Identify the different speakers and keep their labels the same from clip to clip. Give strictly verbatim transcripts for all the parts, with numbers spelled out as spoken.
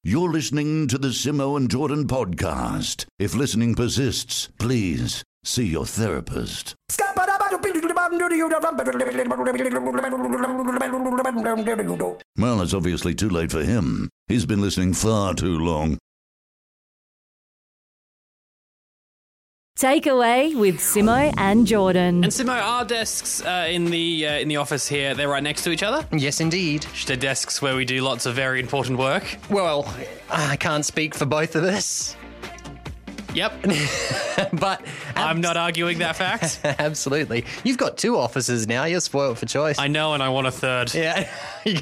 Speaker 1: You're listening to the Simo and Jordan podcast. If listening persists, please see your therapist. Well, it's obviously too late for him. He's been listening far too long.
Speaker 2: Takeaway with Simo and Jordan.
Speaker 3: And Simo, our desks uh, in the uh, in the office here, they're right next to each other?
Speaker 4: Yes, indeed.
Speaker 3: They're desks where we do lots of very important work.
Speaker 4: Well, I can't speak for both of us.
Speaker 3: Yep.
Speaker 4: But
Speaker 3: I'm not arguing that fact.
Speaker 4: Absolutely. You've got two offices now. You're spoiled for choice.
Speaker 3: I know, and I want a third.
Speaker 4: Yeah. You're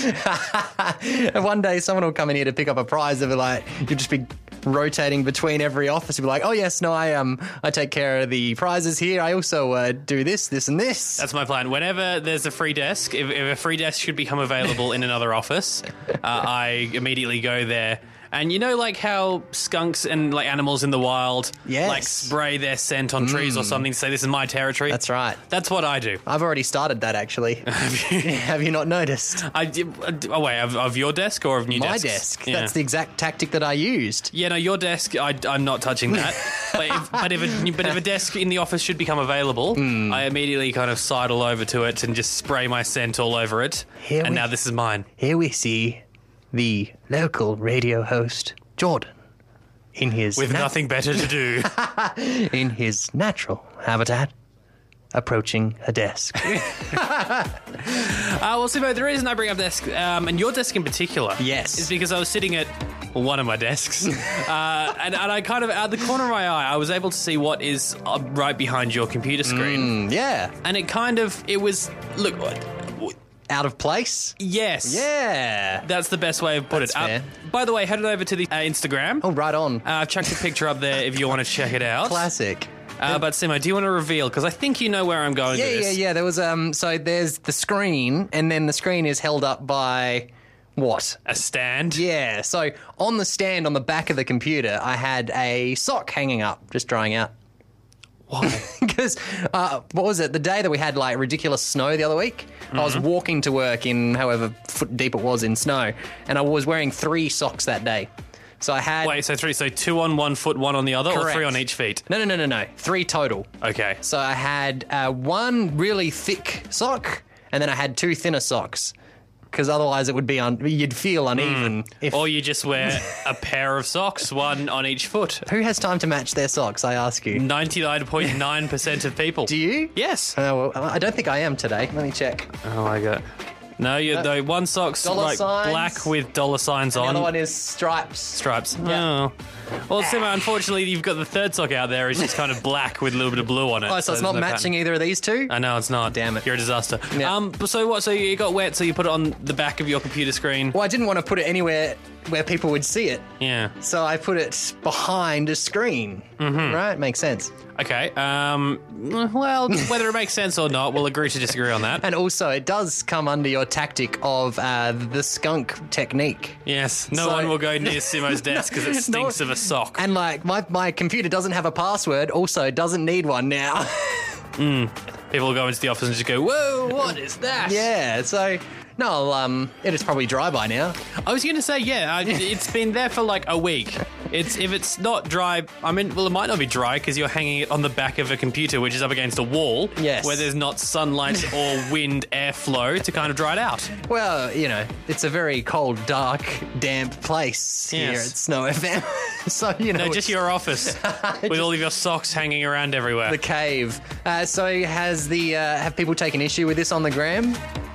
Speaker 4: gonna... One day someone will come in here to pick up a prize. They'll be like, you'll just be rotating between every office. You'll be like, oh, yes, no, I um, I take care of the prizes here. I also uh, do this, this, and this.
Speaker 3: That's my plan. Whenever there's a free desk, if, if a free desk should become available in another office, uh, I immediately go there. And you know, like how skunks and like animals in the wild,
Speaker 4: yes.
Speaker 3: like spray their scent on mm. trees or something to say this is my territory.
Speaker 4: That's right.
Speaker 3: That's what I do.
Speaker 4: I've already started that actually. Have you? Have you not noticed?
Speaker 3: I oh wait, of, of your desk or of new
Speaker 4: my
Speaker 3: desks?
Speaker 4: My desk.
Speaker 3: Yeah.
Speaker 4: That's the exact tactic that I used.
Speaker 3: Yeah, no, your desk. I, I'm not touching that. but if, but if a, but if a desk in the office should become available, mm. I immediately kind of sidle over to it and just spray my scent all over it.
Speaker 4: Here
Speaker 3: and
Speaker 4: we,
Speaker 3: now this is mine.
Speaker 4: Here we see the local radio host Jordan, in his
Speaker 3: with
Speaker 4: nat-
Speaker 3: nothing better to do,
Speaker 4: in his natural habitat, approaching a desk.
Speaker 3: uh, well, Simo, the reason I bring up desk, um, and your desk in particular,
Speaker 4: yes,
Speaker 3: is because I was sitting at one of my desks, uh, and, and I kind of, out the corner of my eye, I was able to see what is uh, right behind your computer screen.
Speaker 4: Mm, yeah,
Speaker 3: and it kind of, it was look.
Speaker 4: Out of place?
Speaker 3: Yes.
Speaker 4: Yeah.
Speaker 3: That's the best way of put
Speaker 4: That's
Speaker 3: it.
Speaker 4: Fair.
Speaker 3: Uh, by the way, head over to the uh, Instagram.
Speaker 4: Oh, right on.
Speaker 3: Uh, I've chucked a picture up there if you want to check it out.
Speaker 4: Classic.
Speaker 3: Uh, but Simo, do you want to reveal? Because I think you know where I'm going
Speaker 4: yeah,
Speaker 3: with
Speaker 4: this. Yeah, yeah, There was, um, so there's the screen, and then the screen is held up by... What?
Speaker 3: A stand?
Speaker 4: Yeah. So on the stand on the back of the computer, I had a sock hanging up, just drying out.
Speaker 3: Why?
Speaker 4: Because, uh, what was it, the day that we had, like, ridiculous snow the other week, mm-hmm. I was walking to work in however foot deep it was in snow, and I was wearing three socks that day. So I had...
Speaker 3: Wait, so three, so two on one foot, one on the other,
Speaker 4: Correct.
Speaker 3: Or three on each feet?
Speaker 4: No, no, no, no, no. Three total.
Speaker 3: Okay.
Speaker 4: So I had uh, one really thick sock, and then I had two thinner socks. Because otherwise it would be, un- you'd feel uneven.
Speaker 3: Mm.
Speaker 4: If...
Speaker 3: Or you just wear a pair of socks, one on each foot.
Speaker 4: Who has time to match their socks, I ask you?
Speaker 3: ninety-nine point nine percent of people.
Speaker 4: Do you?
Speaker 3: Yes.
Speaker 4: Uh, well, I don't think I am today. Let me check.
Speaker 3: Oh, my God. No, you uh, no, one sock's like
Speaker 4: signs.
Speaker 3: black with dollar signs
Speaker 4: and
Speaker 3: on.
Speaker 4: The other one is stripes.
Speaker 3: Stripes.
Speaker 4: Yeah.
Speaker 3: Oh. Well, Simo, unfortunately, you've got the third sock out there. It's just kind of black with a little bit of blue on it.
Speaker 4: Oh, so, so it's not no matching pattern. Either of these two?
Speaker 3: I know, it's not.
Speaker 4: Damn it.
Speaker 3: You're a disaster.
Speaker 4: Yeah.
Speaker 3: Um. So what? So you got wet, so you put it on the back of your computer screen.
Speaker 4: Well, I didn't want to put it anywhere where people would see it.
Speaker 3: Yeah.
Speaker 4: So I put it behind a screen. Mm-hmm. Right? Makes sense.
Speaker 3: Okay. Um. Well, whether it makes sense or not, we'll agree to disagree on that.
Speaker 4: And also, it does come under your tactic of uh, the skunk technique.
Speaker 3: Yes. No
Speaker 4: so,
Speaker 3: one will go near Simo's desk because it stinks no, of a sock.
Speaker 4: And like my my computer doesn't have a password. Also, doesn't need one now.
Speaker 3: mm. People will go into the office and just go, "Whoa, what is that?"
Speaker 4: Yeah. So. No, um, it is probably dry by now.
Speaker 3: I was going to say, yeah, I, it's been there for like a week. It's if it's not dry, I mean, well, it might not be dry because you're hanging it on the back of a computer, which is up against a wall,
Speaker 4: yes,
Speaker 3: where there's not sunlight or wind airflow to kind of dry it out.
Speaker 4: Well, you know, it's a very cold, dark, damp place yes. here at Snow F M. So you know,
Speaker 3: no, just your office with just all of your socks hanging around everywhere.
Speaker 4: The cave. Uh, so has the uh, have people taken issue with this on the gram?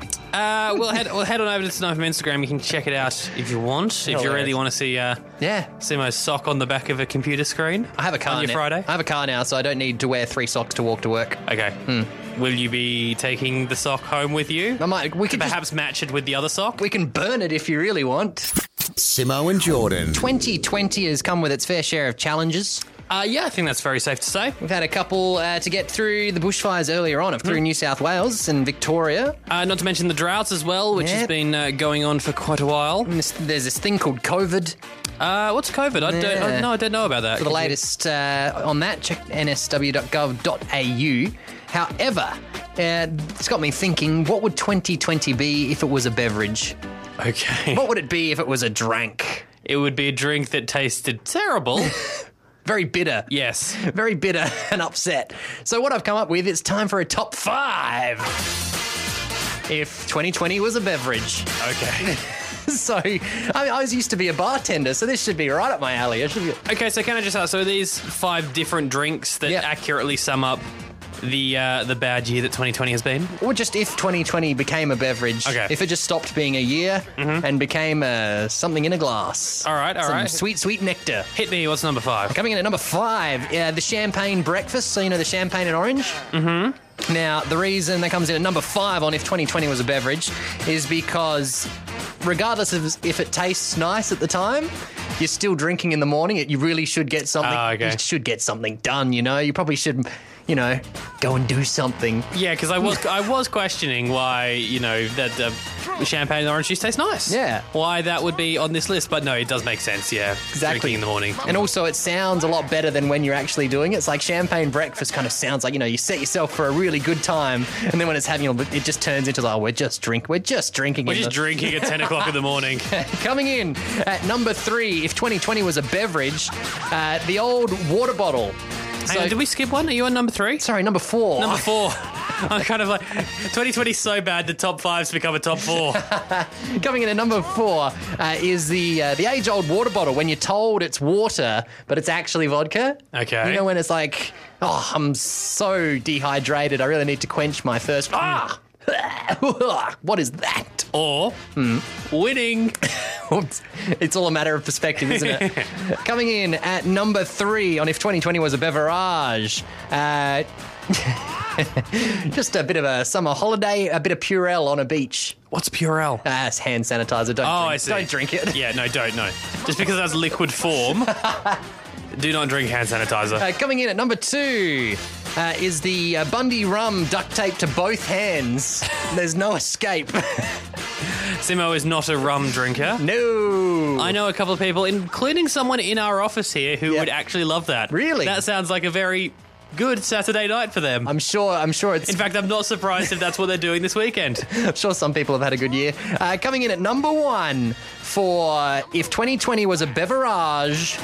Speaker 3: Uh, we'll head we'll head on over to Snow F M Instagram. You can check it out if you want. If
Speaker 4: Hell
Speaker 3: you
Speaker 4: yes.
Speaker 3: really want to see, uh,
Speaker 4: yeah,
Speaker 3: Simo's sock on the back of a computer screen.
Speaker 4: I have a car
Speaker 3: on your
Speaker 4: now.
Speaker 3: Friday.
Speaker 4: I have a car now, so I don't need to wear three socks to walk to work.
Speaker 3: Okay.
Speaker 4: Hmm.
Speaker 3: Will you be taking the sock home with you?
Speaker 4: I might. We could
Speaker 3: perhaps
Speaker 4: just,
Speaker 3: match it with the other sock.
Speaker 4: We can burn it if you really want.
Speaker 5: Simo and Jordan.
Speaker 4: twenty twenty has come with its fair share of challenges.
Speaker 3: Uh, yeah, I think that's very safe to say.
Speaker 4: We've had a couple uh, to get through the bushfires earlier on, through mm. New South Wales and Victoria.
Speaker 3: Uh, not to mention the droughts as well, which
Speaker 4: yep.
Speaker 3: has been uh, going on for quite a while.
Speaker 4: This, there's this thing called COVID.
Speaker 3: Uh, what's COVID? I
Speaker 4: yeah.
Speaker 3: don't. I, no, I don't know about that.
Speaker 4: For the Could latest uh, on that, check n s w dot gov dot a u. However, uh, it's got me thinking: what would twenty twenty be if it was a beverage?
Speaker 3: Okay.
Speaker 4: What would it be if it was a drank?
Speaker 3: it would be a drink that tasted terrible.
Speaker 4: Very bitter.
Speaker 3: Yes.
Speaker 4: Very bitter and upset. So what I've come up with, it's time for a top five. If twenty twenty was a beverage.
Speaker 3: Okay.
Speaker 4: So, I mean, I was used to be a bartender, so this should be right up my alley. I should be...
Speaker 3: Okay, so can I just ask, so are these five different drinks that
Speaker 4: Yeah.
Speaker 3: accurately sum up the uh, the bad year that twenty twenty has been?
Speaker 4: Or just if twenty twenty became a beverage.
Speaker 3: Okay.
Speaker 4: If it just stopped being a year and became uh, something in a glass.
Speaker 3: All right, all
Speaker 4: Some
Speaker 3: right.
Speaker 4: sweet, sweet nectar.
Speaker 3: Hit me, what's number five?
Speaker 4: Coming in at number five, uh, the champagne breakfast. So, you know, the champagne and orange? Mm-hmm. Now, the reason that comes in at number five on if twenty twenty was a beverage is because regardless of if it tastes nice at the time, you're still drinking in the morning. You really should get something.
Speaker 3: Ah, okay.
Speaker 4: You should get something done, you know? You probably should, you know, go and do something.
Speaker 3: Yeah, because I was I was questioning why, you know, that uh, champagne and orange juice tastes nice.
Speaker 4: Yeah.
Speaker 3: Why that would be on this list, but no, it does make sense, yeah.
Speaker 4: Exactly.
Speaker 3: Drinking in the morning.
Speaker 4: And also, it sounds a lot better than when you're actually doing it. It's like champagne breakfast kind of sounds like, you know, you set yourself for a really good time, and then when it's happening, it just turns into, like, oh, we're just drink, we're just drinking.
Speaker 3: We're
Speaker 4: in
Speaker 3: just
Speaker 4: the-
Speaker 3: drinking at ten o'clock in the morning.
Speaker 4: Coming in at number three, if twenty twenty was a beverage, uh, the old water bottle.
Speaker 3: Hang on, did we skip one? Are you on number three?
Speaker 4: Sorry, number four.
Speaker 3: Number four. I'm kind of like, twenty twenty's so bad, the top five's become a top four.
Speaker 4: Coming in at number four uh, is the uh, the age-old water bottle. When you're told it's water, but it's actually vodka.
Speaker 3: Okay.
Speaker 4: You know when it's like, oh, I'm so dehydrated, I really need to quench my thirst. Ah! What is that?
Speaker 3: Or winning.
Speaker 4: Oops. It's all a matter of perspective, isn't it? Coming in at number three on if twenty twenty was a beverage. Uh, just a bit of a summer holiday, a bit of Purell on a beach.
Speaker 3: What's Purell?
Speaker 4: Ah, it's hand sanitizer. Don't
Speaker 3: Oh,
Speaker 4: drink,
Speaker 3: I see.
Speaker 4: Don't drink it.
Speaker 3: Yeah, no, don't, no. Just because that's liquid form, do not drink hand sanitizer.
Speaker 4: Uh, coming in at number two uh, is the uh, Bundy rum duct tape to both hands. There's no escape.
Speaker 3: Simo is not a rum drinker.
Speaker 4: No.
Speaker 3: I know a couple of people, including someone in our office here, who
Speaker 4: Yep.
Speaker 3: would actually love that.
Speaker 4: Really?
Speaker 3: That sounds like a very good Saturday night for them.
Speaker 4: I'm sure. I'm sure it's.
Speaker 3: In fact, I'm not surprised if that's what they're doing this weekend.
Speaker 4: I'm sure some people have had a good year. Uh, coming in at number one for if twenty twenty was a beverage.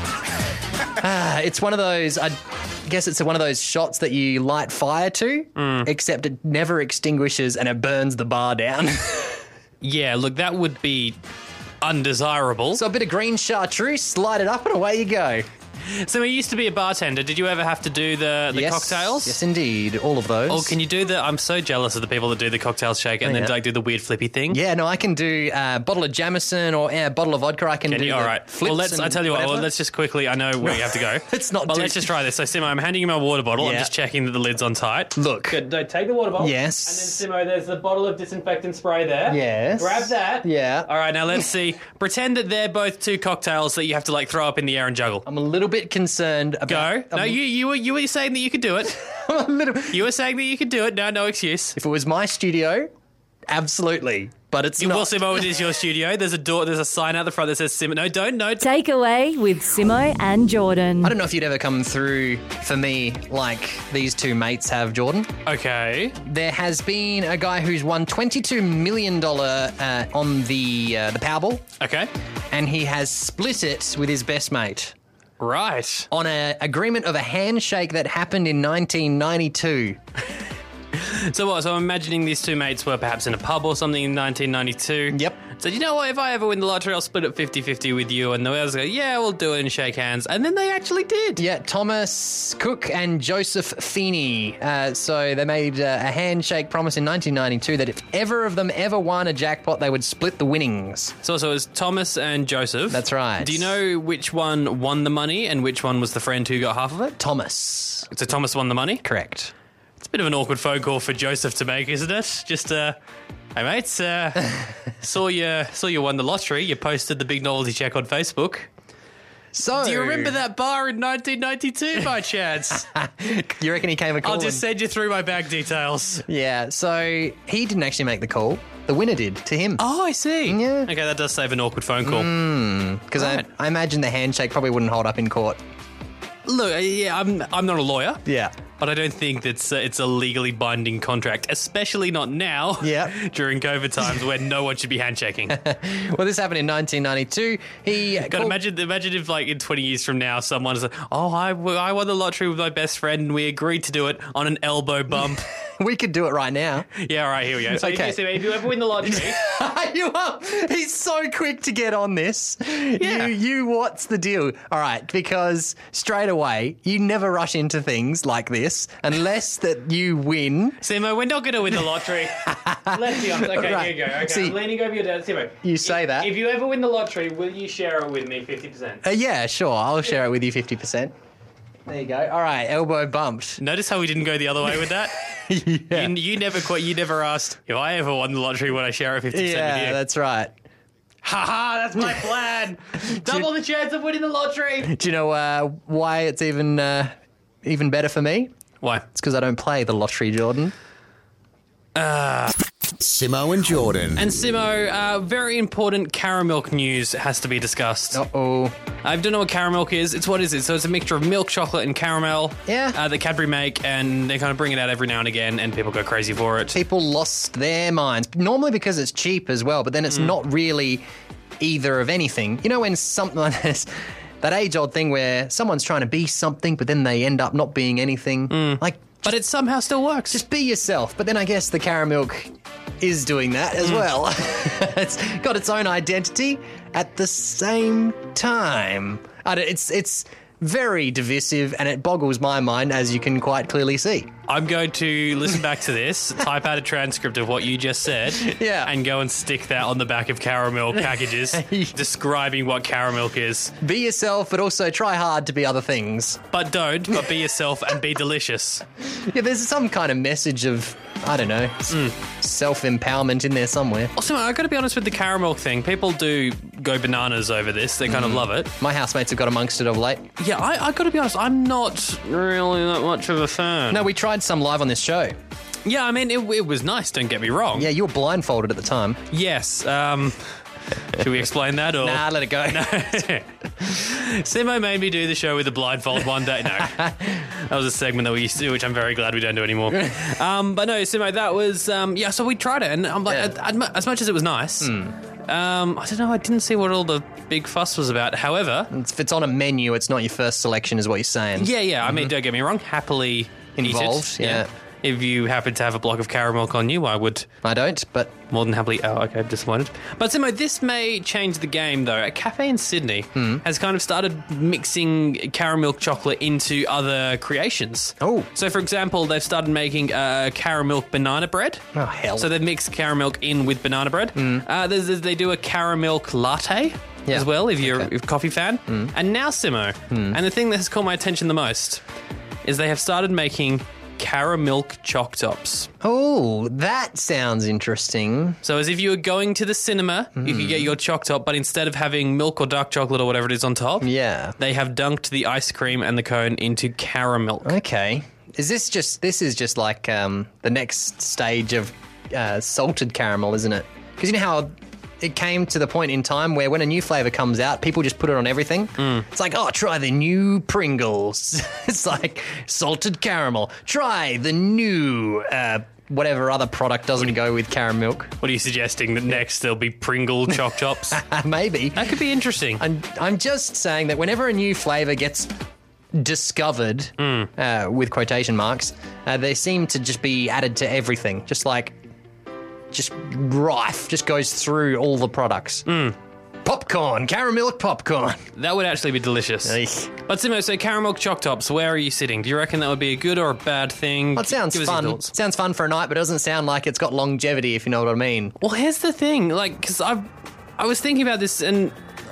Speaker 4: Uh, it's one of those. I guess it's one of those shots that you light fire to, except it never extinguishes and it burns the bar down.
Speaker 3: Yeah, look, that would be undesirable.
Speaker 4: So a bit of green chartreuse, light it up, and away you go.
Speaker 3: So you used to be a bartender. Did you ever have to do the, the
Speaker 4: yes,
Speaker 3: cocktails?
Speaker 4: Yes, indeed. All of those.
Speaker 3: Or can you do the... I'm so jealous of the people that do the cocktails shake and
Speaker 4: Oh,
Speaker 3: then
Speaker 4: yeah.
Speaker 3: like do the weird flippy thing.
Speaker 4: Yeah, no, I can do a bottle of Jameson or a bottle of vodka. I can,
Speaker 3: Can
Speaker 4: do
Speaker 3: you?
Speaker 4: the
Speaker 3: All right.
Speaker 4: flips
Speaker 3: Well, let's.
Speaker 4: and
Speaker 3: I tell you what.
Speaker 4: whatever.
Speaker 3: Well, let's just quickly. I know where you have to go.
Speaker 4: Let's not
Speaker 3: Well,
Speaker 4: do-
Speaker 3: let's just try this. So, Simo, I'm handing you my water bottle. I'm
Speaker 4: Yeah.
Speaker 3: just checking that the lid's on tight.
Speaker 4: Look.
Speaker 3: Good. No, take the water bottle.
Speaker 4: Yes.
Speaker 3: And then, Simo, there's the bottle of disinfectant spray there.
Speaker 4: Yes.
Speaker 3: Grab that.
Speaker 4: Yeah.
Speaker 3: All right. Now let's see. Pretend that they're both two cocktails that you have to like throw up in the air and juggle.
Speaker 4: I'm a little bit concerned about...
Speaker 3: Go. No,
Speaker 4: I'm-
Speaker 3: you you were you were saying that you could do it.
Speaker 4: I'm a little...
Speaker 3: You were saying that you could do it. No, no excuse.
Speaker 4: If it was my studio, absolutely. But it's
Speaker 3: You
Speaker 4: not.
Speaker 3: will, Simo. It is your studio. There's a door. There's a sign out the front that says Simo. No, don't. No.
Speaker 2: Takeaway with Simo and Jordan.
Speaker 4: I don't know if you'd ever come through for me like these two mates have, Jordan.
Speaker 3: Okay.
Speaker 4: There has been a guy who's won twenty-two million dollars uh, on the uh, the Powerball,
Speaker 3: Okay.
Speaker 4: and he has split it with his best mate
Speaker 3: Right.
Speaker 4: on an agreement of a handshake that happened in nineteen ninety-two.
Speaker 3: So what? So I'm imagining these two mates were perhaps in a pub or something in nineteen ninety-two.
Speaker 4: Yep.
Speaker 3: So you know what? If I ever win the lottery, I'll split it fifty-fifty with you. And the others go, yeah, we'll do it and shake hands. And then they actually did.
Speaker 4: Yeah, Thomas Cook and Joseph Feeney. Uh, so they made uh, a handshake promise in nineteen ninety-two that if ever of them ever won a jackpot, they would split the winnings.
Speaker 3: So, so it was Thomas and Joseph.
Speaker 4: That's right.
Speaker 3: Do you know which one won the money and which one was the friend who got half of it?
Speaker 4: Thomas.
Speaker 3: So Thomas won the money?
Speaker 4: Correct.
Speaker 3: It's a bit of an awkward phone call for Joseph to make, isn't it? Just, uh, hey mates, uh, saw you saw you won the lottery. You posted the big novelty check on Facebook.
Speaker 4: So
Speaker 3: Do you remember that bar in nineteen ninety-two by chance?
Speaker 4: You reckon he came a call?
Speaker 3: I'll just
Speaker 4: and-
Speaker 3: send you through my bank details.
Speaker 4: Yeah, so he didn't actually make the call. The winner did to him.
Speaker 3: Oh, I see.
Speaker 4: Yeah.
Speaker 3: Okay, that does save an awkward phone call.
Speaker 4: Because
Speaker 3: right.
Speaker 4: I, I imagine the handshake probably wouldn't hold up in court.
Speaker 3: Look, uh, yeah, I'm I'm not a lawyer,
Speaker 4: Yeah.
Speaker 3: but I don't think that's uh, it's a legally binding contract, especially not now.
Speaker 4: Yeah.
Speaker 3: During COVID times when no one should be handshaking.
Speaker 4: Well, this happened in nineteen ninety-two. He
Speaker 3: God,
Speaker 4: called-
Speaker 3: imagine, imagine if, like, in twenty years from now, someone's like, "Oh, I, I won the lottery with my best friend, and we agreed to do it on an elbow bump."
Speaker 4: we could do it right now.
Speaker 3: Yeah, all right, here we go. So
Speaker 4: Okay.
Speaker 3: if, you, if you ever win the lottery,
Speaker 4: you are. He's so quick to get on this.
Speaker 3: Yeah.
Speaker 4: You, you, what's the deal? All right, because straight away, you never rush into things like this unless that you win.
Speaker 3: Simo, we're not going to win the lottery. Let's be honest. Okay,
Speaker 4: Right.
Speaker 3: here you go. Okay,
Speaker 4: See,
Speaker 3: I'm leaning over your dad. Simo,
Speaker 4: you say
Speaker 3: if,
Speaker 4: that.
Speaker 3: If you ever win the lottery, will you share it with me fifty percent?
Speaker 4: Uh, yeah, sure. I'll share it with you fifty percent. There you go. All right, elbow bumped.
Speaker 3: Notice how we didn't go the other way with that?
Speaker 4: yeah,
Speaker 3: you, you never quite. You never asked if I ever won the lottery. Would I share it fifty percent with
Speaker 4: yeah,
Speaker 3: you?
Speaker 4: that's right.
Speaker 3: Ha ha! That's my plan. Double the chance of winning the lottery.
Speaker 4: Do you know uh, why it's even uh, even better for me?
Speaker 3: Why?
Speaker 4: It's because I don't play the lottery, Jordan.
Speaker 5: Simo and Jordan.
Speaker 3: And Simo, uh, very important Caramilk news has to be discussed.
Speaker 4: Uh oh.
Speaker 3: I don't know what Caramilk is. It's what is it? So it's a mixture of milk, chocolate, and caramel.
Speaker 4: Yeah.
Speaker 3: Uh, that Cadbury make, and they kind of bring it out every now and again, and people go crazy for it.
Speaker 4: People lost their minds. Normally because it's cheap as well, but then it's not really either of anything. You know when something like this, that age-old thing where someone's trying to be something, but then they end up not being anything. Like,
Speaker 3: But it somehow still works.
Speaker 4: just be yourself. But then I guess the Caramilk is doing that as well. It's got its own identity at the same time. I don't, it's it's very divisive, and it boggles my mind, as you can quite clearly see.
Speaker 3: I'm going to listen back to this, type out a transcript of what you just said,
Speaker 4: Yeah.
Speaker 3: and go and stick that on the back of Caramilk packages, describing what Caramilk is.
Speaker 4: Be yourself, but also try hard to be other things.
Speaker 3: But don't, but be yourself and be delicious.
Speaker 4: Yeah, there's some kind of message of, I don't know, s- self-empowerment in there somewhere.
Speaker 3: Also, I got to be honest with the Caramilk thing. People do go bananas over this. They kind of love it.
Speaker 4: My housemates have got amongst it of late.
Speaker 3: Yeah, I, I got to be honest. I'm not really that much of a fan.
Speaker 4: No, we tried some live on this show.
Speaker 3: Yeah, I mean, it, it was nice. Don't get me wrong.
Speaker 4: Yeah, you were blindfolded at the time.
Speaker 3: Yes. Um, should we explain that or?
Speaker 4: Nah, let it go.
Speaker 3: Simo made me do the show with a blindfold one day. No, that was a segment that we used to do, which I'm very glad we don't do anymore. Um, but no, Simo, that was um, yeah. So we tried it, and I'm like,
Speaker 4: Yeah.
Speaker 3: as, as much as it was nice, um, I don't know. I didn't see what all the big fuss was about. However,
Speaker 4: If it's on a menu, it's not your first selection, is what you're saying.
Speaker 3: yeah, yeah. I mean, don't get me wrong. Happily eat it.
Speaker 4: Involved, yeah.
Speaker 3: If you happen to have a block of Caramilk on you, I would
Speaker 4: I don't, but
Speaker 3: more than happily. Oh, okay, disappointed. But Simo, this may change the game, though. A cafe in Sydney
Speaker 4: Hmm.
Speaker 3: has kind of started mixing Caramilk chocolate into other creations.
Speaker 4: Oh.
Speaker 3: So, for example, they've started making uh, Caramilk banana bread.
Speaker 4: Oh, hell.
Speaker 3: So they've mixed Caramilk in with banana bread. Uh, there's, there's- they do a Caramilk latte.
Speaker 4: Yeah.
Speaker 3: As well, if you're
Speaker 4: Okay.
Speaker 3: a coffee fan. And now, Simo, and the thing that has caught my attention the most is they have started making Caramilk choc tops.
Speaker 4: oh, that sounds interesting.
Speaker 3: So as if you were going to the cinema, you could get your choc top, but instead of having milk or dark chocolate or whatever it is on top,
Speaker 4: Yeah.
Speaker 3: they have dunked the ice cream and the cone into caramilk.
Speaker 4: Okay. Is this just, this is just like um, the next stage of uh, salted caramel, isn't it? Because you know how it came to the point in time where when a new flavour comes out, people just put it on everything? It's like, oh, try the new Pringles. It's like salted caramel. Try the new, uh, whatever other product doesn't go with caramilk.
Speaker 3: What are you suggesting? That next there'll be Pringle choc tops?
Speaker 4: Maybe.
Speaker 3: That could be interesting.
Speaker 4: I'm, I'm just saying that whenever a new flavour gets discovered, uh, with quotation marks, uh, they seem to just be added to everything. Just like, just rife, just goes through all the products. Popcorn, caramel popcorn.
Speaker 3: That would actually be delicious.
Speaker 4: Eek.
Speaker 3: But Simo, so caramilk choc tops, where are you sitting? Do you reckon that would be a good or a bad thing?
Speaker 4: Well, it sounds
Speaker 3: Give us your
Speaker 4: fun.
Speaker 3: thoughts.
Speaker 4: Sounds fun for a night, but it doesn't sound like it's got longevity, if you know what I mean.
Speaker 3: Well, here's the thing, like, because I, I was thinking about this, and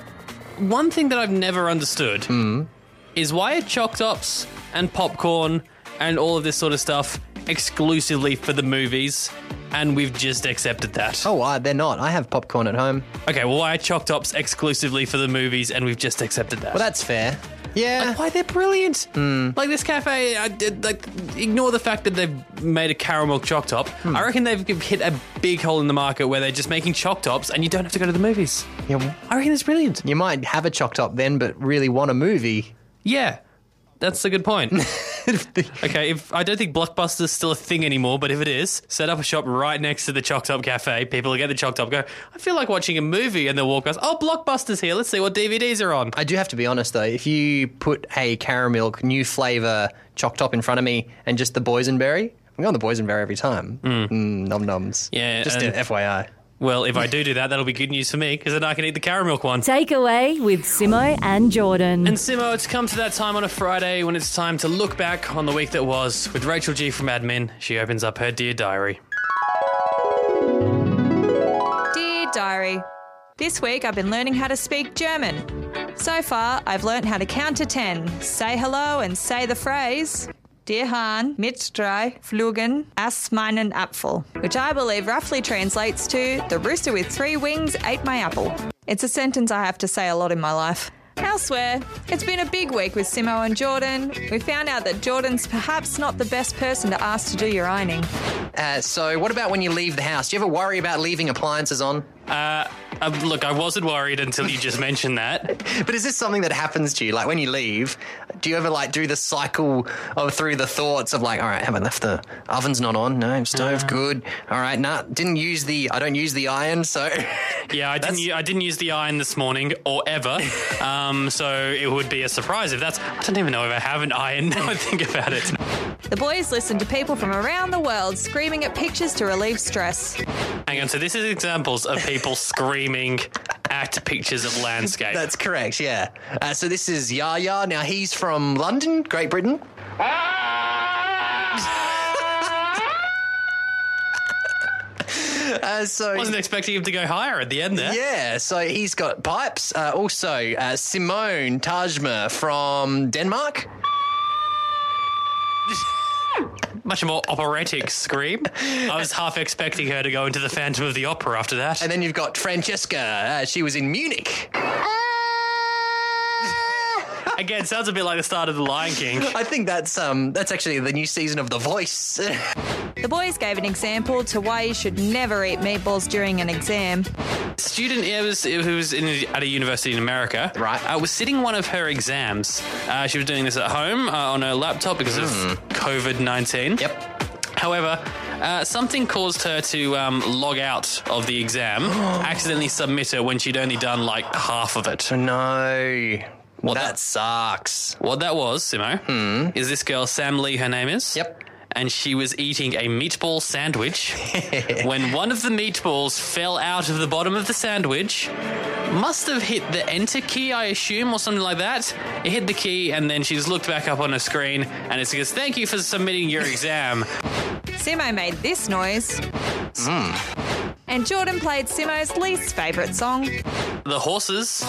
Speaker 3: one thing that I've never understood is why are choc tops and popcorn and all of this sort of stuff exclusively for the movies, and we've just accepted that.
Speaker 4: Oh, I, they're not. I have popcorn at home.
Speaker 3: Okay, well, why are choc tops exclusively for the movies, and we've just accepted that?
Speaker 4: Well, that's fair. Yeah.
Speaker 3: Like, why they're brilliant. Like this cafe, I did, like ignore the fact that they've made a caramel choc top. I reckon they've hit a big hole in the market where they're just making choc tops, and you don't have to go to the movies.
Speaker 4: Yeah,
Speaker 3: I reckon it's brilliant.
Speaker 4: you might have a choc top then, but really want a movie.
Speaker 3: Yeah, that's a good point. Okay, if I don't think Blockbuster's still a thing anymore, but if it is, set up a shop right next to the Choc Top Cafe. People will get the Choc Top, go, I feel like watching a movie, and they'll walk past, oh, Blockbuster's here, let's see what D V Ds are on.
Speaker 4: I do have to be honest, though. If you put a caramel new flavour Choc Top in front of me and just the boysenberry, I'm going the boysenberry every time. Mm. Mm, nom noms.
Speaker 3: Yeah,
Speaker 4: Just
Speaker 3: and-
Speaker 4: F Y I.
Speaker 3: Well, if I do do that, that'll be good news for me, because then I can eat the caramel one.
Speaker 2: Takeaway with Simo and Jordan.
Speaker 3: And Simo, it's come to that time on a Friday when it's time to look back on the week that was. With Rachel G from Admin, she opens up her Dear Diary.
Speaker 6: Dear Diary, this week I've been learning how to speak German. So far, I've learnt how to count to ten, say hello and say the phrase, Der Hahn mit drei Flügeln aß meinen Apfel, which I believe roughly translates to, the rooster with three wings ate my apple. It's a sentence I have to say a lot in my life. Elsewhere, it's been a big week with Simo and Jordan. We found out that Jordan's perhaps not the best person to ask to do your ironing.
Speaker 4: Uh, so what about when you leave the house? Do you ever worry about leaving appliances on?
Speaker 3: Uh, uh, look, I wasn't worried until you just mentioned that.
Speaker 4: But is this something that happens to you? Like when you leave, do you ever like do the cycle of through the thoughts of like, all right, haven't left the oven's not on? No, stove, uh, good. All right, nah, didn't use the, I don't use the iron, so.
Speaker 3: Yeah, I didn't, u- I didn't use the iron this morning or ever. Um, so it would be a surprise if that's, I don't even know if I have an iron now I think about it.
Speaker 6: The boys listen to people from around the world screaming at pictures to relieve stress.
Speaker 3: Hang on, so this is examples of people screaming at pictures of landscape.
Speaker 4: That's correct, yeah. Uh, so this is Yaya. Now he's from London, Great Britain. Uh, so
Speaker 3: I wasn't expecting him to go higher at the end there.
Speaker 4: Yeah, so he's got pipes. Uh, also, uh, Simone Tajma from Denmark.
Speaker 3: Much more operatic scream. I was half expecting her to go into the Phantom of the Opera after that.
Speaker 4: And then you've got Francesca. Uh, she was in Munich.
Speaker 3: Again, sounds a bit like the start of The Lion King.
Speaker 4: I think that's um that's actually the new season of The Voice.
Speaker 6: The boys gave an example to why you should never eat meatballs during an exam.
Speaker 3: Student who was, who was in a, at a university in America,
Speaker 4: right,
Speaker 3: uh, was sitting one of her exams. Uh, she was doing this at home uh, on her laptop because mm. of COVID nineteen.
Speaker 4: Yep.
Speaker 3: However, uh, something caused her to um, log out of the exam, accidentally submit it when she'd only done like half of it.
Speaker 4: No.
Speaker 3: What
Speaker 4: that,
Speaker 3: that
Speaker 4: sucks.
Speaker 3: What that was, Simo,
Speaker 4: hmm.
Speaker 3: is this girl, Sam Lee, her name is.
Speaker 4: Yep.
Speaker 3: And she was eating a meatball sandwich when one of the meatballs fell out of the bottom of the sandwich. Must have hit the enter key, I assume, or something like that. It hit the key, and then she just looked back up on her screen, and it says, thank you for submitting your exam.
Speaker 6: Simo made this noise.
Speaker 4: Mm.
Speaker 6: And Jordan played Simo's least favourite song.
Speaker 3: The Horses.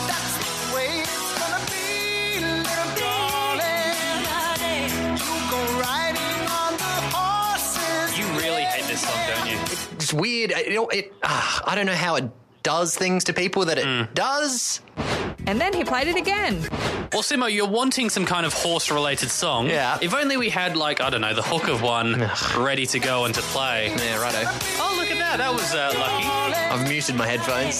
Speaker 4: It's weird. It, it, uh, I don't know how it does things to people that it mm. does.
Speaker 6: And then he played it again.
Speaker 3: Well, Simo, you're wanting some kind of horse-related song.
Speaker 4: Yeah.
Speaker 3: If only we had, like, I don't know, the hook of one ready to go and to play.
Speaker 4: Yeah, righto.
Speaker 3: Oh, look at that. That was uh, lucky.
Speaker 4: I've muted my headphones.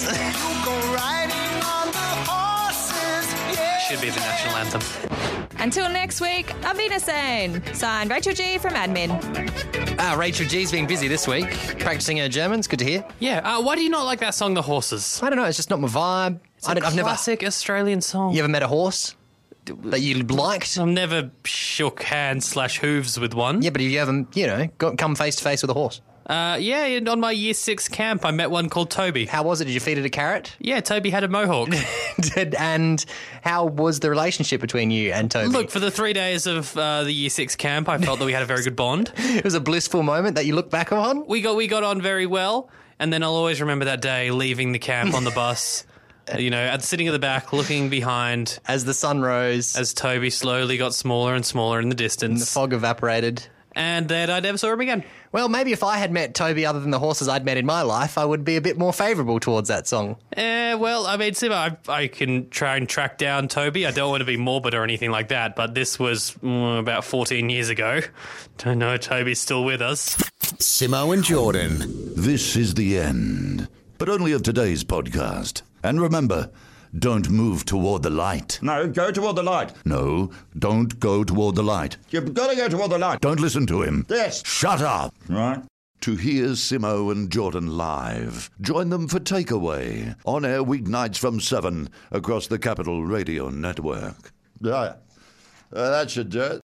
Speaker 3: Should be the national anthem.
Speaker 6: Until next week, Auf Wiedersehen. Signed, Rachel G from Admin.
Speaker 4: Ah, Rachel G's been busy this week, practicing her German. It's good to hear.
Speaker 3: Yeah. Uh, why do you not like that song, The Horses?
Speaker 4: I don't know. It's just not my vibe.
Speaker 3: It's I don't, a
Speaker 4: I've
Speaker 3: classic never, Australian song.
Speaker 4: You ever met a horse that you liked?
Speaker 3: I've never shook hands slash hooves with one.
Speaker 4: Yeah, but have you ever, you know, got, come face to face with a horse?
Speaker 3: Uh, yeah, on my year six camp, I met one called Toby.
Speaker 4: How was it? Did you feed it a carrot?
Speaker 3: Yeah, Toby had a mohawk.
Speaker 4: Did, and how was the relationship between you and Toby?
Speaker 3: Look, for the three days of uh, the year six camp, I felt that we had a very good bond.
Speaker 4: It was a blissful moment that you look back on?
Speaker 3: We got we got on very well, and then I'll always remember that day leaving the camp on the bus. You know, at sitting at the back, looking behind.
Speaker 4: As the sun rose.
Speaker 3: As Toby slowly got smaller and smaller in the distance.
Speaker 4: And the fog evaporated.
Speaker 3: And then I never saw him again.
Speaker 4: Well, maybe if I had met Toby other than the horses I'd met in my life, I would be a bit more favourable towards that song.
Speaker 3: Eh, well, I mean, Simo, I, I can try and track down Toby. I don't want to be morbid or anything like that, but this was mm, about fourteen years ago. Don't know, Toby's still with us.
Speaker 5: Simo and Jordan.
Speaker 1: This is the end, but only of today's podcast. And remember, don't move toward the light.
Speaker 7: No, go toward the light.
Speaker 1: No, don't go toward the light.
Speaker 7: You've got to go toward the light.
Speaker 1: Don't listen to him.
Speaker 7: Yes.
Speaker 1: Shut up.
Speaker 7: Right.
Speaker 1: To hear Simo and Jordan live, join them for Takeaway, on air weeknights from seven across the Capital Radio Network.
Speaker 7: Yeah. Uh, that should do it.